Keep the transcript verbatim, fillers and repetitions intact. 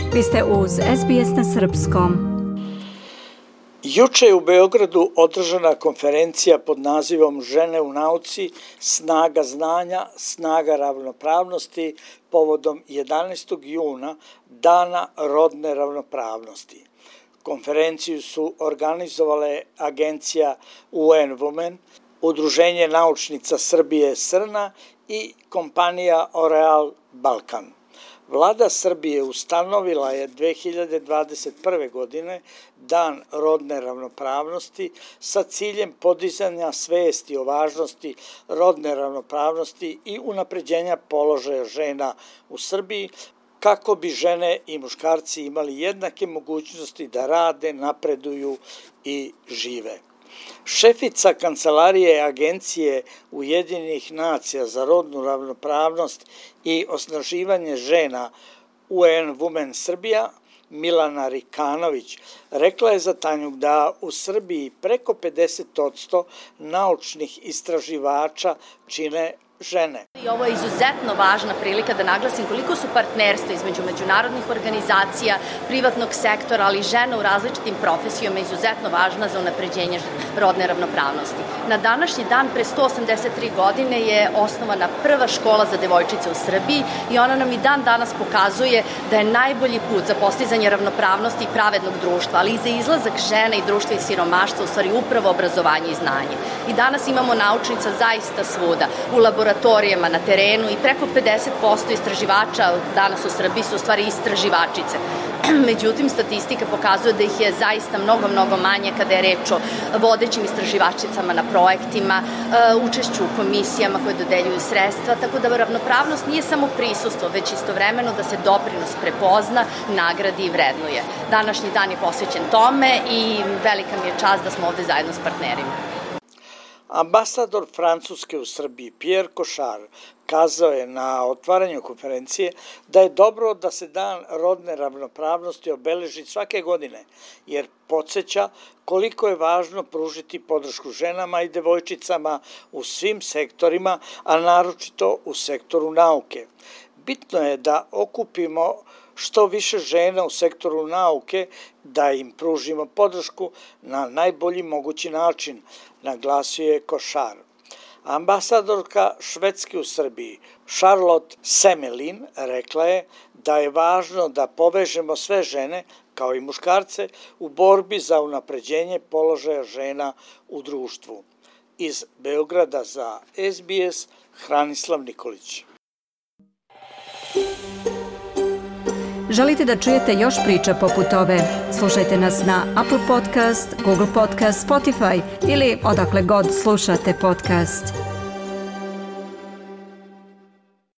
Vi ste uz S B S na srpskom. Juče je u Beogradu održana konferencija pod nazivom Žene u nauci, snaga znanja, snaga ravnopravnosti povodom jedanaestog juna, Dana rodne ravnopravnosti. Konferenciju su organizovale agencija U N Women, Udruženje naučnica Srbije Srna i kompanija Oreal Balkan. Vlada Srbije ustanovila je dve hiljade dvadeset prve. godine Dan rodne ravnopravnosti sa ciljem podizanja svesti o važnosti rodne ravnopravnosti i unapređenja položaja žena u Srbiji, kako bi žene i muškarci imali jednake mogućnosti da rade, napreduju i žive. Šefica kancelarije Agencije Ujedinjenih nacija za rodnu ravnopravnost i osnaživanje žena U N Women Srbija, Milana Rikanović, rekla je za Tanjug da u Srbiji preko pedeset posto naučnih istraživača čine žene. I ovo je izuzetno važna prilika da naglasim koliko su partnerstva između međunarodnih organizacija, privatnog sektora, ali i žena u različitim profesijama izuzetno važna za unapređenje rodne ravnopravnosti. Na današnji dan, pre sto osamdeset tri godine, je osnovana prva škola za devojčice u Srbiji i ona nam i dan danas pokazuje da je najbolji put za postizanje ravnopravnosti i pravednog društva, ali i za izlazak žena i društva iz siromaštva, u stvari upravo obrazovanje i znanje. I danas imamo naučnica zaista svuda, u laboratorijama, na terenu i preko pedeset posto istraživača danas u Srbiji su u stvari istraživačice. Međutim, statistika pokazuje da ih je zaista mnogo, mnogo manje kada je reč o vodećim istraživačicama na projektima, učešću u komisijama koje dodeljuju sredstva, tako da ravnopravnost nije samo prisustvo, već istovremeno da se doprinos prepozna, nagradi i vrednuje. Današnji dan je posvećen tome i velika mi je čast da smo ovde zajedno s partnerima. Ambasador Francuske u Srbiji Pierre Cochard kazao je na otvaranju konferencije da je dobro da se Dan rodne ravnopravnosti obeleži svake godine, jer podsjeća koliko je važno pružiti podršku ženama i devojčicama u svim sektorima, a naročito u sektoru nauke. Bitno je da okupimo što više žena u sektoru nauke, da im pružimo podršku na najbolji mogući način, naglasio je Cochard. Ambasadorka Švedske u Srbiji Charlotte Semelin rekla je da je važno da povežemo sve žene, kao i muškarce, u borbi za unapređenje položaja žena u društvu. Iz Beograda za S B S, Hranislav Nikolić. Želite da čujete još priča poput ove? Slušajte nas na Apple Podcast, Google Podcast, Spotify ili odakle god slušate podcast.